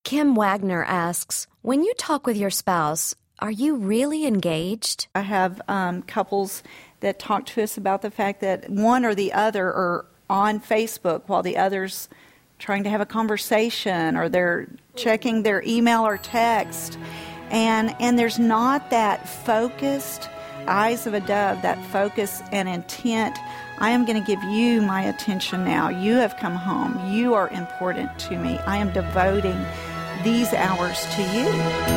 Kim Wagner asks, when you talk with your spouse, are you really engaged? I have couples that talk to us about the fact that one or the other are on Facebook while the other's trying to have a conversation, or they're checking their email or text. And there's not that focused eyes of a dove, that focus and intent. I am going to give you my attention now. You have come home. You are important to me. I am devoting these hours to you.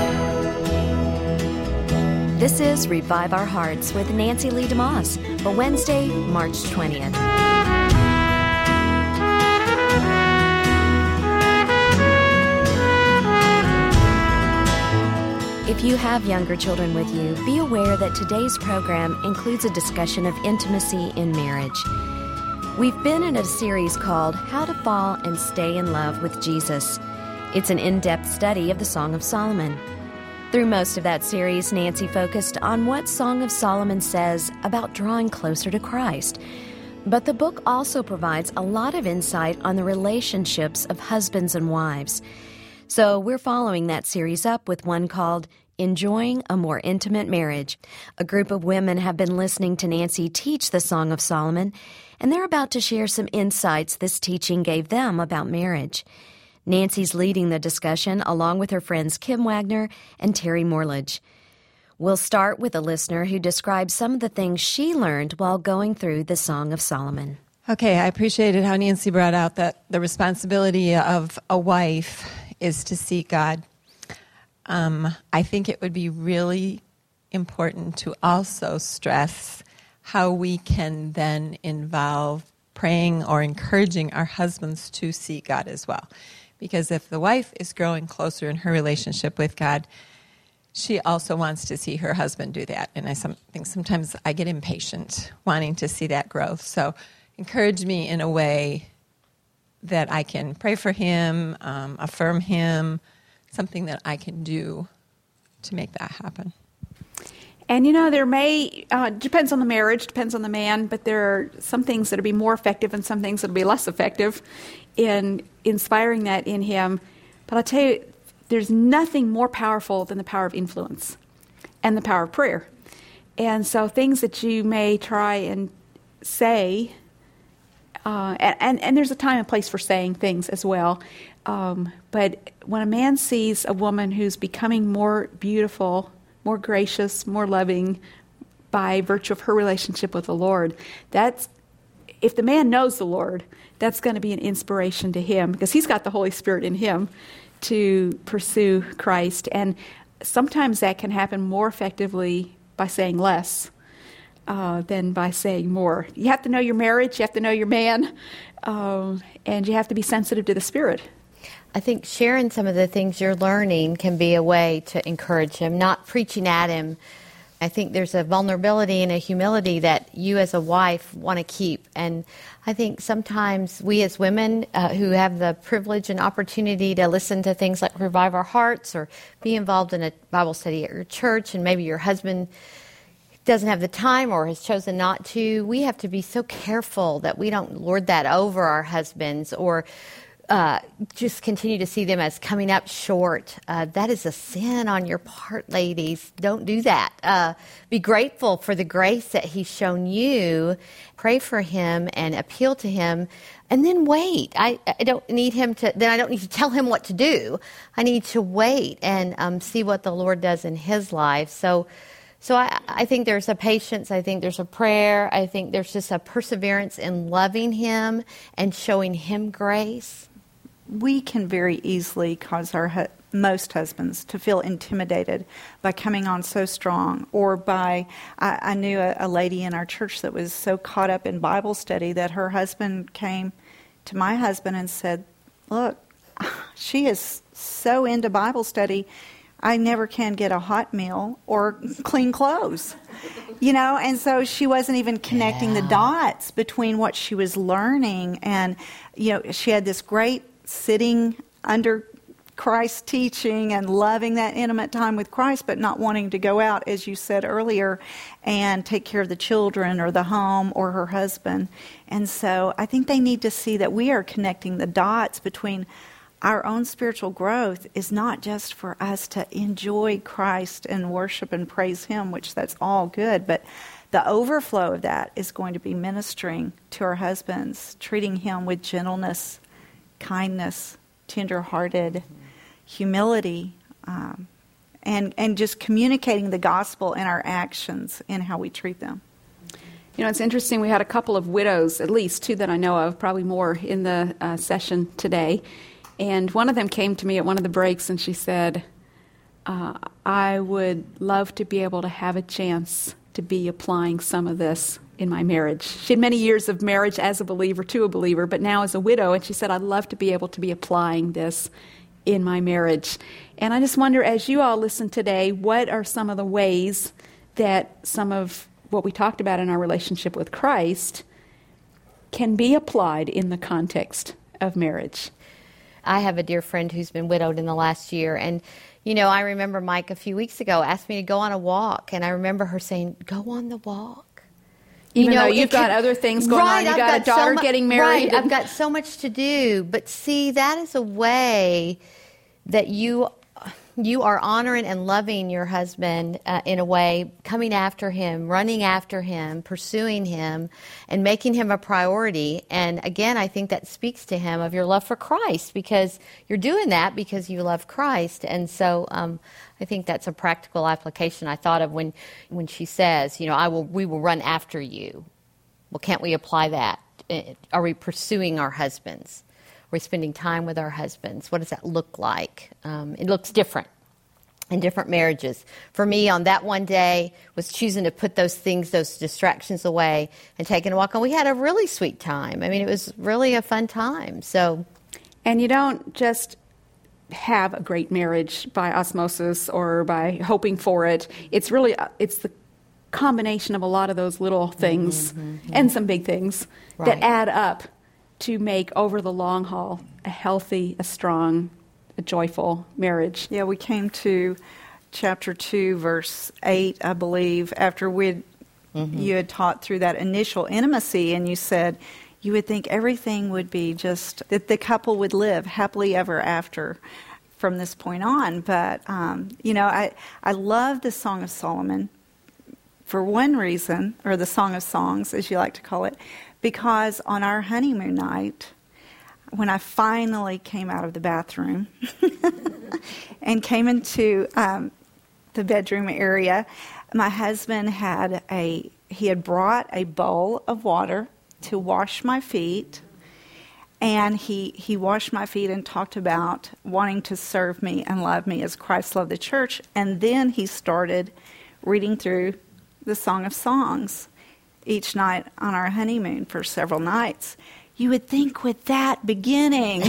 This is Revive Our Hearts with Nancy Lee DeMoss for Wednesday, March 20th. If you have younger children with you, be aware that today's program includes a discussion of intimacy in marriage. We've been in a series called How to Fall and Stay in Love with Jesus. It's an in-depth study of the Song of Solomon. Through most of that series, Nancy focused on what Song of Solomon says about drawing closer to Christ. But the book also provides a lot of insight on the relationships of husbands and wives. So we're following that series up with one called Enjoying a More Intimate Marriage. A group of women have been listening to Nancy teach the Song of Solomon, and they're about to share some insights this teaching gave them about marriage. Nancy's leading the discussion along with her friends Kim Wagner and Terry Morledge. We'll start with a listener who describes some of the things she learned while going through the Song of Solomon. Okay, I appreciated how Nancy brought out that the responsibility of a wife is to seek God. I think it would be really important to also stress how we can then involve praying or encouraging our husbands to seek God as well. Because if the wife is growing closer in her relationship with God, she also wants to see her husband do that. And I think sometimes I get impatient wanting to see that growth. So encourage me in a way that I can pray for him, affirm him, something that I can do to make that happen. And there may, depends on the marriage, depends on the man, but there are some things that will be more effective and some things that will be less effective in inspiring that in him. But I'll tell you, there's nothing more powerful than the power of influence and the power of prayer. And so things that you may try and say, and there's a time and place for saying things as well. But when a man sees a woman who's becoming more beautiful, more gracious, more loving by virtue of her relationship with the Lord, if the man knows the Lord, that's going to be an inspiration to him because he's got the Holy Spirit in him to pursue Christ. And sometimes that can happen more effectively by saying less than by saying more. You have to know your marriage, you have to know your man, and you have to be sensitive to the Spirit. I think sharing some of the things you're learning can be a way to encourage him, not preaching at him. I think there's a vulnerability and a humility that you as a wife want to keep. And I think sometimes we as women who have the privilege and opportunity to listen to things like Revive Our Hearts or be involved in a Bible study at your church, and maybe your husband doesn't have the time or has chosen not to, we have to be so careful that we don't lord that over our husbands or just continue to see them as coming up short. That is a sin on your part, ladies. Don't do that. Be grateful for the grace that he's shown you. Pray for him and appeal to him. And then wait. I don't need him to, then I don't need to tell him what to do. I need to wait and see what the Lord does in his life. So I think there's a patience, I think there's a prayer, I think there's just a perseverance in loving him and showing him grace. We can very easily cause most husbands to feel intimidated by coming on so strong, or by, I knew a lady in our church that was so caught up in Bible study that her husband came to my husband and said, look, she is so into Bible study, I never can get a hot meal or clean clothes, and so she wasn't even connecting the dots between what she was learning. And, she had this great sitting under Christ's teaching and loving that intimate time with Christ, but not wanting to go out, as you said earlier, and take care of the children or the home or her husband. And so I think they need to see that we are connecting the dots between our own spiritual growth is not just for us to enjoy Christ and worship and praise Him, which that's all good, but the overflow of that is going to be ministering to our husbands, treating him with gentleness, kindness, tender-hearted, humility, and just communicating the gospel in our actions and how we treat them. You know, it's interesting. We had a couple of widows, at least two that I know of, probably more in the session today. And one of them came to me at one of the breaks and she said, I would love to be able to have a chance to be applying some of this in my marriage. She had many years of marriage as a believer to a believer, but now as a widow, and she said, I'd love to be able to be applying this in my marriage. And I just wonder, as you all listen today, what are some of the ways that some of what we talked about in our relationship with Christ can be applied in the context of marriage? I have a dear friend who's been widowed in the last year, and you know, I remember Mike a few weeks ago asked me to go on a walk, and I remember her saying, go on the walk. Even though you've got other things going on, you've got a daughter getting married. Right, I've got so much to do. But see, that is a way that you are honoring and loving your husband in a way, coming after him, running after him, pursuing him, and making him a priority. And again, I think that speaks to him of your love for Christ, because you're doing that because you love Christ. And so I think that's a practical application I thought of when she says, you know, we will run after you. Well, can't we apply that? Are we pursuing our husbands? We're spending time with our husbands. What does that look like? It looks different in different marriages. For me, on that one day, was choosing to put those distractions away and taking a walk. And we had a really sweet time. I mean, it was really a fun time. And you don't just have a great marriage by osmosis or by hoping for it. It's really, it's the combination of a lot of those little things and some big things that add up to make, over the long haul, a healthy, a strong, a joyful marriage. Yeah, we came to chapter 2, verse 8, I believe, after you had taught through that initial intimacy, and you said you would think everything would be just, that the couple would live happily ever after from this point on. But, you know, I love the Song of Solomon for one reason, or the Song of Songs, as you like to call it, because on our honeymoon night, when I finally came out of the bathroom and came into the bedroom area, my husband had brought a bowl of water to wash my feet, and he washed my feet and talked about wanting to serve me and love me as Christ loved the church, and then he started reading through the Song of Songs each night on our honeymoon for several nights. You would think with that beginning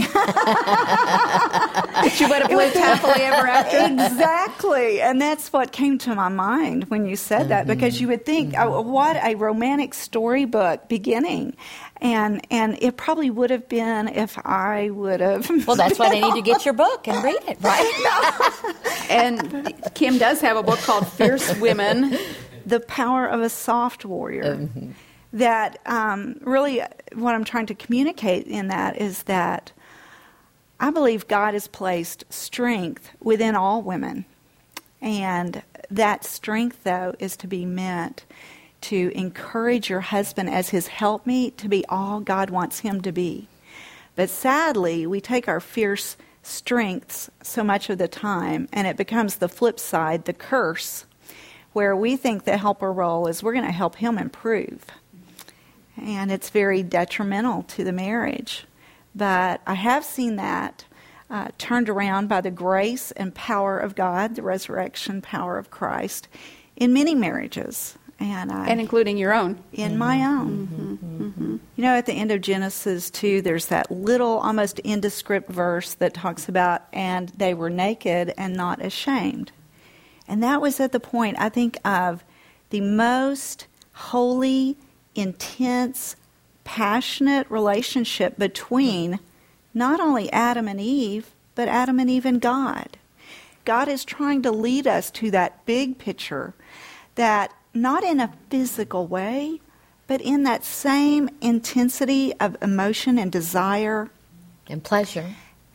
that you would have lived happily ever after. Exactly. And that's what came to my mind when you said that, because you would think, what a romantic storybook beginning. And it probably would have been if I would have. Well, that's why they need to get your book and read it, right? And Kim does have a book called Fierce Women. The Power of a Soft Warrior. That really what I'm trying to communicate in that is that I believe God has placed strength within all women. And that strength, though, is to be meant to encourage your husband as his helpmeet to be all God wants him to be. But sadly, we take our fierce strengths so much of the time, and it becomes the flip side, the curse, where we think the helper role is we're going to help him improve. And it's very detrimental to the marriage. But I have seen that turned around by the grace and power of God, the resurrection power of Christ, in many marriages. And including your own. In my own. You know, at the end of Genesis 2, there's that little, almost indescript verse that talks about, and they were naked and not ashamed. And that was at the point, I think, of the most holy, intense, passionate relationship between not only Adam and Eve, but Adam and Eve and God. God is trying to lead us to that big picture, that not in a physical way, but in that same intensity of emotion and desire and pleasure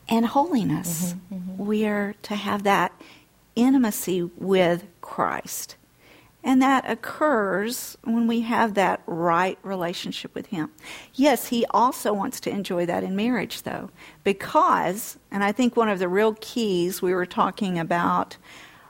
and holiness. We are to have that intimacy with Christ. And that occurs when we have that right relationship with Him. Yes, He also wants to enjoy that in marriage, though, because, and I think one of the real keys, we were talking about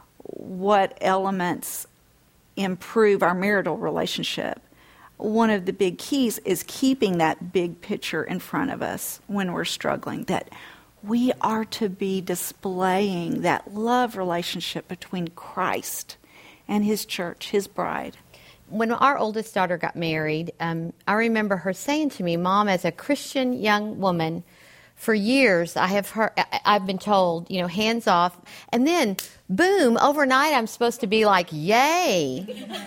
what elements improve our marital relationship. One of the big keys is keeping that big picture in front of us when we're struggling, that we are to be displaying that love relationship between Christ and His church, His bride. When our oldest daughter got married, I remember her saying to me, Mom, as a Christian young woman, for years I've been told, hands off, and then boom, overnight I'm supposed to be like, yay.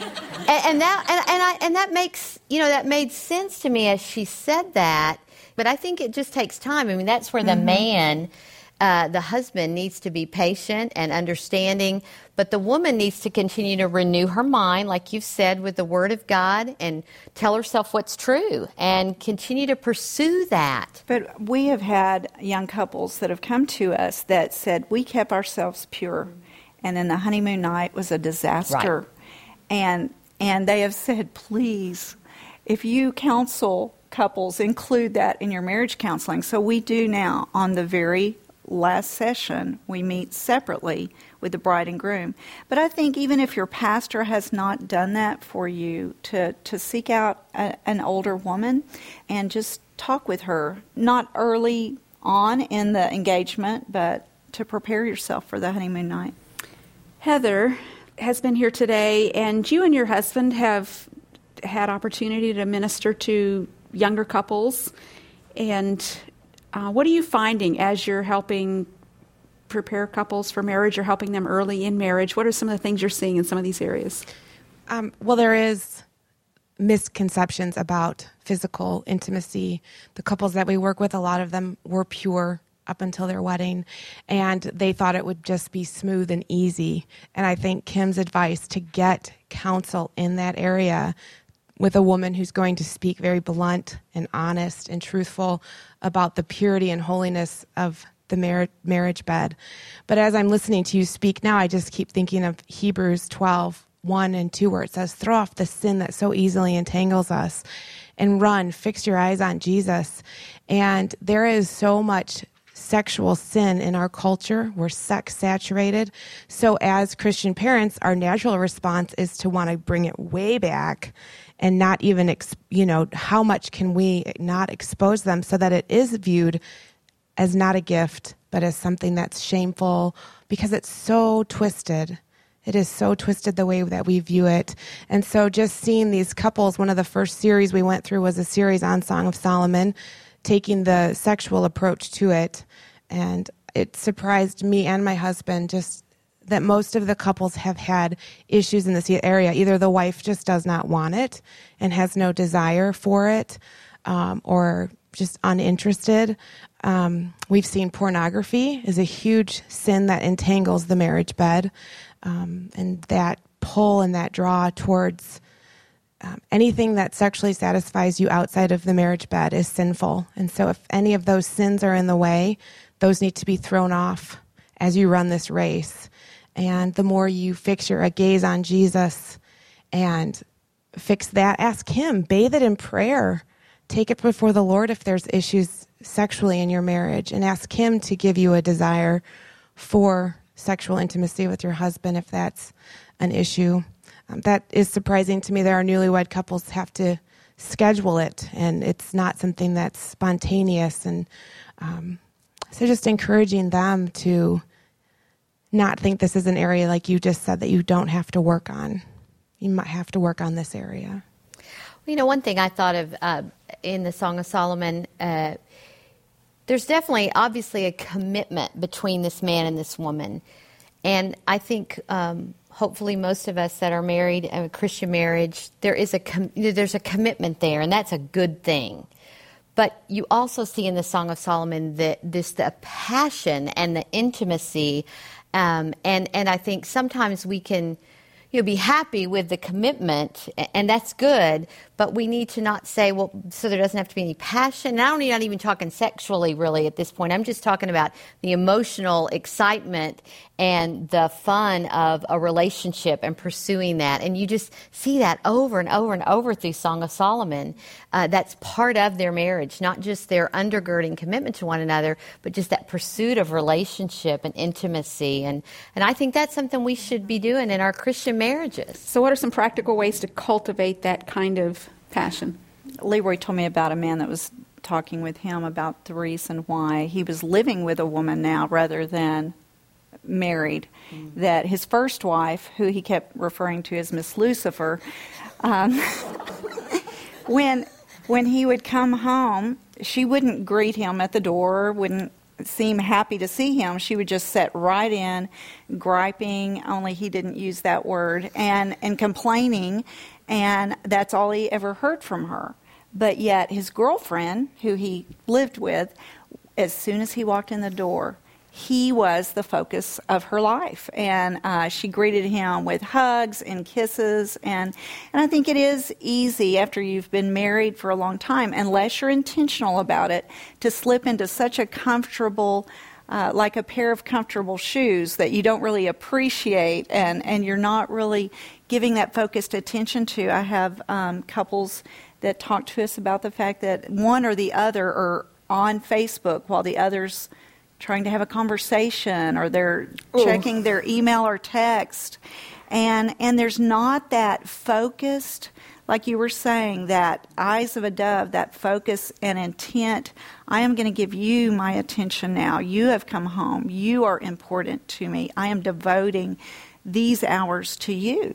and that makes, that made sense to me as she said that. But I think it just takes time. I mean, that's where the man, the husband, needs to be patient and understanding. But the woman needs to continue to renew her mind, like you've said, with the Word of God, and tell herself what's true and continue to pursue that. But we have had young couples that have come to us that said, we kept ourselves pure, and then the honeymoon night was a disaster. Right. And they have said, please, if you counsel couples, include that in your marriage counseling. So we do now. On the very last session, we meet separately with the bride and groom. But I think even if your pastor has not done that for you, to seek out an older woman and just talk with her, not early on in the engagement, but to prepare yourself for the honeymoon night. Heather has been here today, and you and your husband have had opportunity to minister to younger couples. And what are you finding as you're helping prepare couples for marriage or helping them early in marriage? What are some of the things you're seeing in some of these areas? Well, there is misconceptions about physical intimacy. The couples that we work with, a lot of them were pure up until their wedding, and they thought it would just be smooth and easy. And I think Kim's advice to get counsel in that area with a woman who's going to speak very blunt and honest and truthful about the purity and holiness of the marriage bed. But as I'm listening to you speak now, I just keep thinking of Hebrews 12:1 and 2, where it says, throw off the sin that so easily entangles us and run, fix your eyes on Jesus. And there is so much sexual sin in our culture. We're sex saturated. So as Christian parents, our natural response is to want to bring it way back and not even, how much can we not expose them so that it is viewed as not a gift, but as something that's shameful, because it's so twisted. It is so twisted the way that we view it. And so just seeing these couples, one of the first series we went through was a series on Song of Solomon, taking the sexual approach to it. And it surprised me and my husband just that most of the couples have had issues in this area. Either the wife just does not want it and has no desire for it, or just uninterested. We've seen pornography is a huge sin that entangles the marriage bed, and that pull and that draw towards anything that sexually satisfies you outside of the marriage bed is sinful. And so if any of those sins are in the way, those need to be thrown off as you run this race. And the more you fix your gaze on Jesus and fix that, ask Him, bathe it in prayer. Take it before the Lord if there's issues sexually in your marriage, and ask Him to give you a desire for sexual intimacy with your husband if that's an issue. That is surprising to me. There are newlywed couples have to schedule it, and it's not something that's spontaneous. And so just encouraging them to not think this is an area, like you just said, that you don't have to work on. You might have to work on this area. Well, one thing I thought of in the Song of Solomon, there's definitely, obviously, a commitment between this man and this woman. And I think hopefully most of us that are married in a Christian marriage, there's a commitment there, and that's a good thing. But you also see in the Song of Solomon the passion and the intimacy, and I think sometimes we can be happy with the commitment, and that's good, but we need to not say, well, so there doesn't have to be any passion. And I'm not even talking sexually, really, at this point. I'm just talking about the emotional excitement and the fun of a relationship and pursuing that. And you just see that over and over and over through Song of Solomon. That's part of their marriage, not just their undergirding commitment to one another, but just that pursuit of relationship and intimacy. And I think that's something we should be doing in our Christian marriages. So what are some practical ways to cultivate that kind of passion? Leroy told me about a man that was talking with him about the reason why he was living with a woman now rather than married. That his first wife, who he kept referring to as Miss Lucifer, when he would come home, she wouldn't greet him at the door, wouldn't seem happy to see him. She would just sit right in, griping, only he didn't use that word, and complaining, and that's all he ever heard from her. But yet his girlfriend, who he lived with, as soon as he walked in the door, he was the focus of her life, and she greeted him with hugs and kisses, and I think it is easy after you've been married for a long time, unless you're intentional about it, to slip into such a comfortable, like a pair of comfortable shoes that you don't really appreciate, and you're not really giving that focused attention to. I have couples that talk to us about the fact that one or the other are on Facebook while the other's trying to have a conversation, or they're checking their email or text, and there's not that focused, like you were saying, that eyes of a dove, that focus and intent. I am going to give you my attention now. You have come home. You are important to me. I am devoting these hours to you.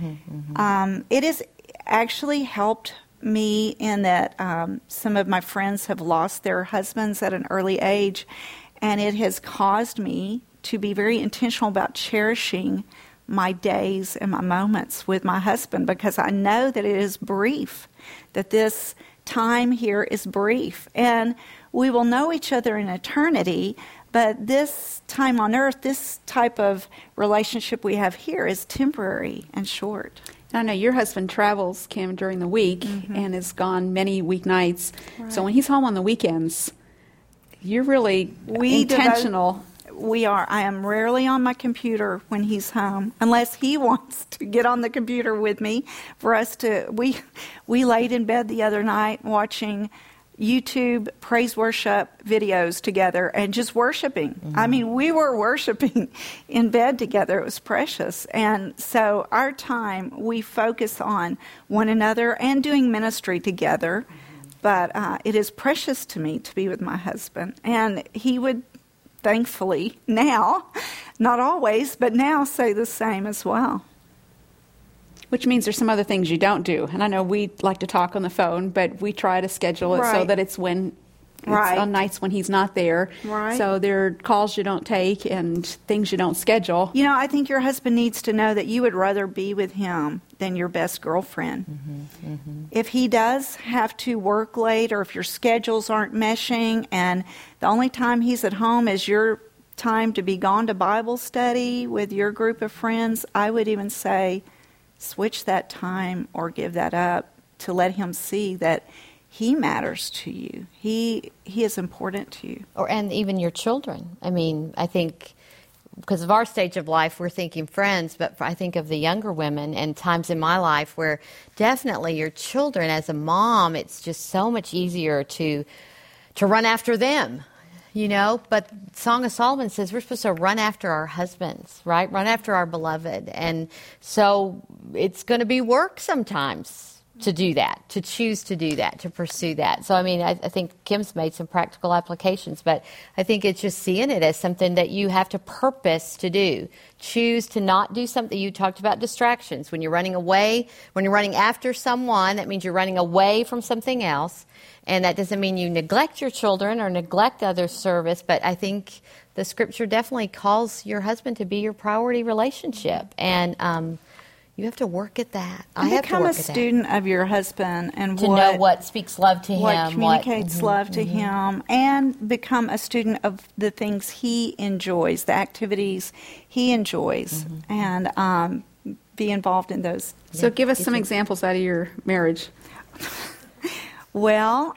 It has actually helped me in that some of my friends have lost their husbands at an early age, and it has caused me to be very intentional about cherishing my days and my moments with my husband, because I know that it is brief, that this time here is brief. And we will know each other in eternity, but this time on earth, this type of relationship we have here is temporary and short. I know your husband travels, Kim, during the week and is gone many weeknights. Right. So when he's home on the weekends, you're really intentional. We are. I am rarely on my computer when he's home, unless he wants to get on the computer with me for us to. We laid in bed the other night watching YouTube praise worship videos together and just worshiping. I mean, we were worshiping in bed together. It was precious. And so our time, we focus on one another and doing ministry together. But it is precious to me to be with my husband. And he would, thankfully, now, not always, but now say the same as well. Which means there's some other things you don't do. And I know we like to talk on the phone, but we try to schedule it so that it's when it's on nights when he's not there. Right. So there are calls you don't take and things you don't schedule. You know, I think your husband needs to know that you would rather be with him than your best girlfriend. If he does have to work late, or if your schedules aren't meshing and the only time he's at home is your time to be gone to Bible study with your group of friends, I would even say switch that time or give that up to let him see that he matters to you. He is important to you. And even your children. I mean, I think because of our stage of life, we're thinking friends, but I think of the younger women and times in my life where definitely your children, as a mom, it's just so much easier to run after them, you know. But Song of Solomon says we're supposed to run after our husbands, right? Run after our beloved. And so it's going to be work sometimes to do that, to choose to do that, to pursue that. So, I mean, I think Kim's made some practical applications, but I think it's just seeing it as something that you have to purpose to do. Choose to not do something. You talked about distractions. When you're running away, when you're running after someone, that means you're running away from something else. And that doesn't mean you neglect your children or neglect other service, but I think the Scripture definitely calls your husband to be your priority relationship. And you have to work at that. I have to work at that. Become a student of your husband and to know what speaks love to him, what communicates love to him, and become a student of the things he enjoys, the activities he enjoys, and be involved in those. So give us some examples out of your marriage. Well,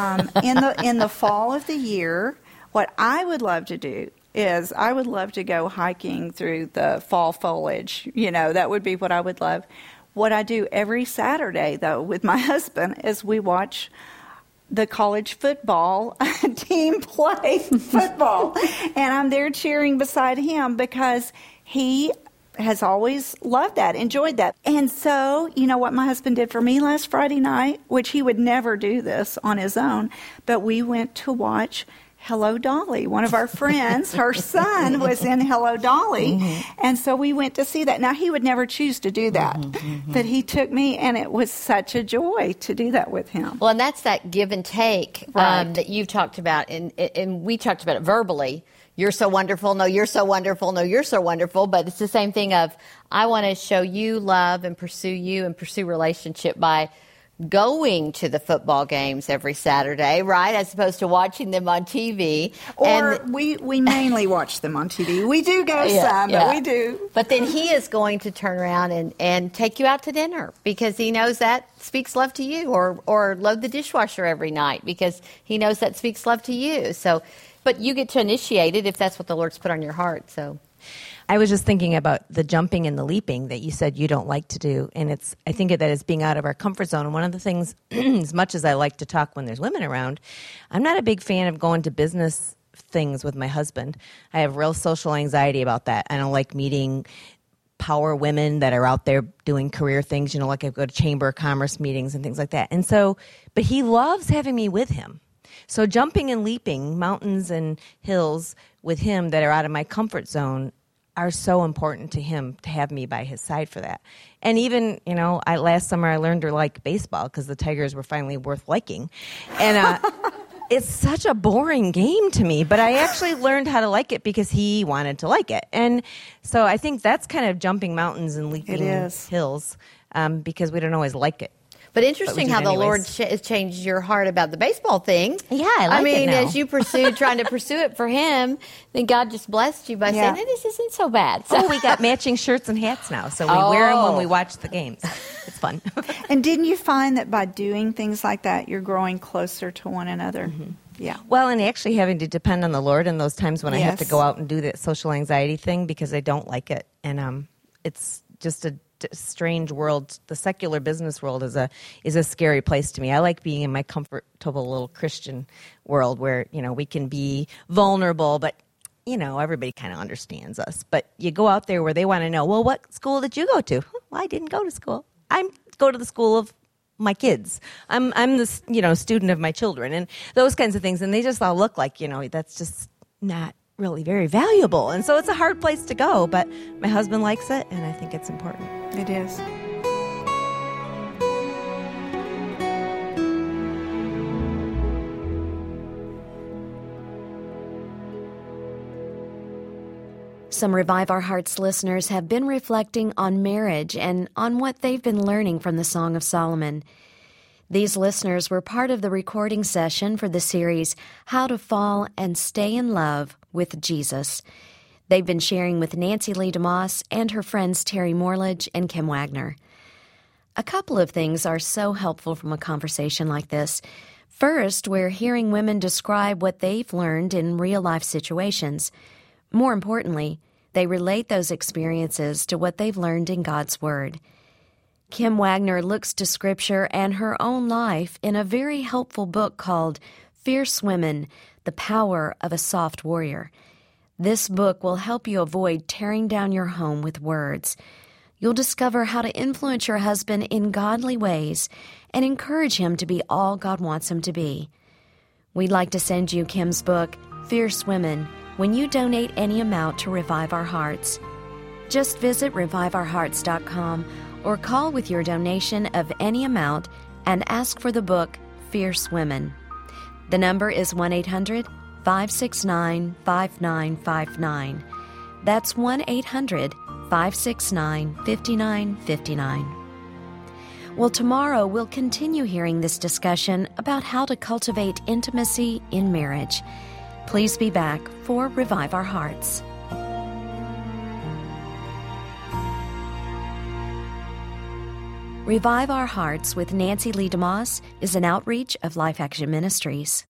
in the fall of the year, what I would love to do is I would love to go hiking through the fall foliage. That would be what I would love. What I do every Saturday, though, with my husband is we watch the college football team play football. And I'm there cheering beside him because he has always loved that, enjoyed that. And so, you know what my husband did for me last Friday night, which he would never do this on his own, but we went to watch Hello Dolly. One of our friends, her son was in Hello Dolly, and so we went to see that. Now, he would never choose to do that, but he took me, and it was such a joy to do that with him. Well, and that's that give and take Right. that you've talked about, and we talked about it verbally. You're so wonderful. No, you're so wonderful. No, you're so wonderful. But it's the same thing of, I want to show you love and pursue relationship by going to the football games every Saturday, right, as opposed to watching them on TV. Or we mainly watch them on TV. We do go but we do. But then he is going to turn around and take you out to dinner because he knows that speaks love to you, or load the dishwasher every night because he knows that speaks love to you. So, but you get to initiate it if that's what the Lord's put on your heart. So, I was just thinking about the jumping and the leaping that you said you don't like to do. And I think of that as being out of our comfort zone. And one of the things, as much as I like to talk when there's women around, I'm not a big fan of going to business things with my husband. I have real social anxiety about that. I don't like meeting power women that are out there doing career things, like I go to Chamber of Commerce meetings and things like that. And so, but he loves having me with him. So jumping and leaping mountains and hills with him that are out of my comfort zone are so important to him to have me by his side for that. And even, last summer I learned to like baseball because the Tigers were finally worth liking. And it's such a boring game to me, but I actually learned how to like it because he wanted to like it. And so I think that's kind of jumping mountains and leaping hills because we don't always like it. But interesting how the Lord has changed your heart about the baseball thing. Yeah, I like it now. As you trying to pursue it for him, then God just blessed you by saying, hey, this isn't so bad. So we got matching shirts and hats now, so we wear them when we watch the games. It's fun. And didn't you find that by doing things like that, you're growing closer to one another? Mm-hmm. Yeah. Well, and actually having to depend on the Lord in those times when I have to go out and do that social anxiety thing because I don't like it. And it's just a strange world. The secular business world is a scary place to me. I like being in my comfortable little Christian world where, we can be vulnerable, but, everybody kind of understands us. But you go out there where they want to know, well, what school did you go to? Well, I didn't go to school. I go to the school of my kids. I'm the, student of my children and those kinds of things. And they just all look like, that's just not really very valuable. And so it's a hard place to go, but my husband likes it, and I think it's important. It is. Some Revive Our Hearts listeners have been reflecting on marriage and on what they've been learning from the Song of Solomon. These listeners were part of the recording session for the series How to Fall and Stay in Love with Jesus. They've been sharing with Nancy Lee DeMoss and her friends Terry Morledge and Kim Wagner. A couple of things are so helpful from a conversation like this. First, we're hearing women describe what they've learned in real-life situations. More importantly, they relate those experiences to what they've learned in God's Word. Kim Wagner looks to Scripture and her own life in a very helpful book called Fierce Women, The Power of a Soft Warrior. This book will help you avoid tearing down your home with words. You'll discover how to influence your husband in godly ways and encourage him to be all God wants him to be. We'd like to send you Kim's book, Fierce Women, when you donate any amount to Revive Our Hearts. Just visit reviveourhearts.com or call with your donation of any amount and ask for the book, Fierce Women. The number is 1-800-569-5959. That's 1-800-569-5959. Well, tomorrow we'll continue hearing this discussion about how to cultivate intimacy in marriage. Please be back for Revive Our Hearts. Revive Our Hearts with Nancy Lee DeMoss is an outreach of Life Action Ministries.